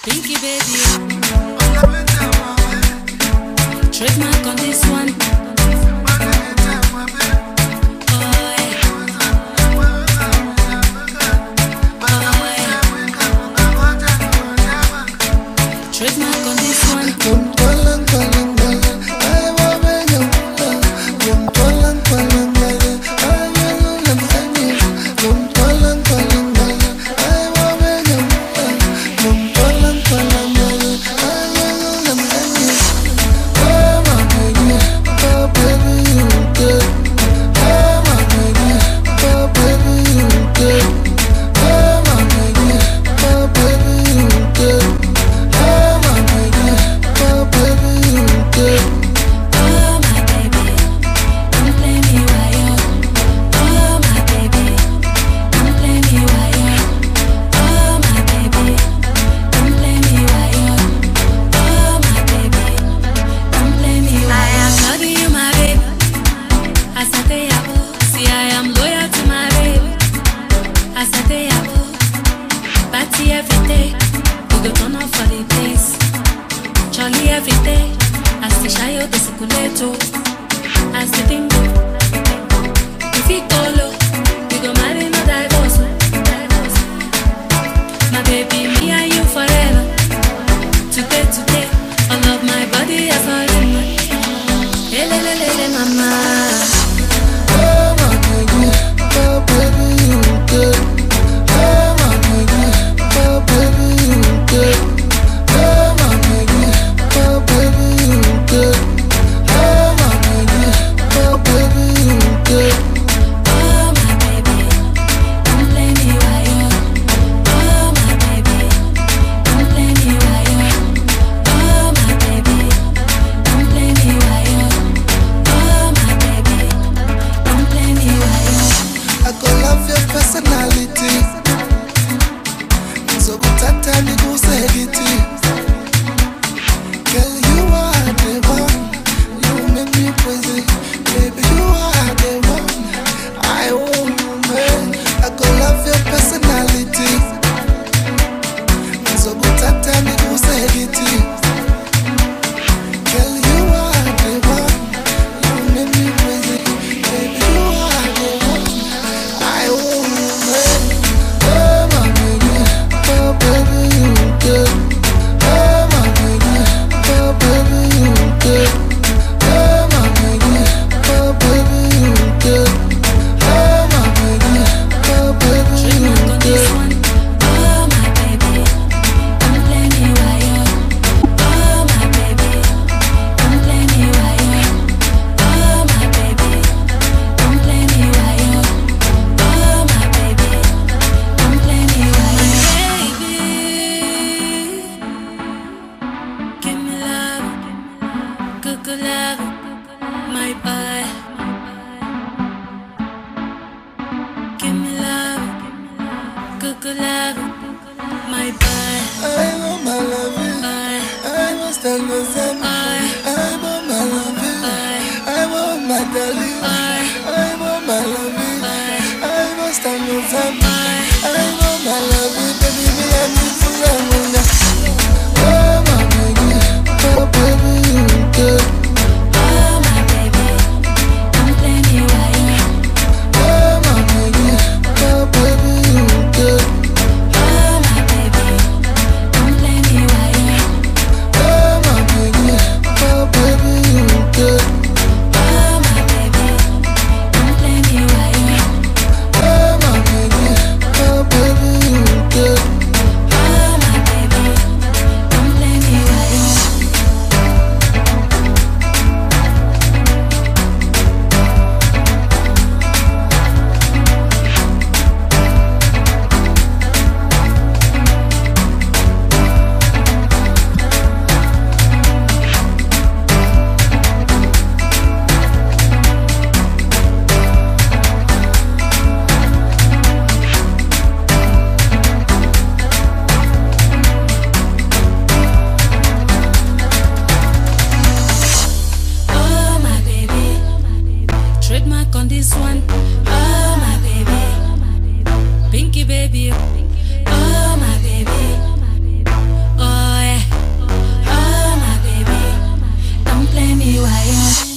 Pinky baby, trademark on this one. Trademark on this one. Every day, we go turn up for the place. Charlie every day, as the shayo the circulator, as the thing go. If it go low, we go marry no divorce. My baby, me and you forever. Today, all of my body is falling. Hey, mama. Oh my baby, oh baby, you good. Pinky baby, oh my baby, oh yeah.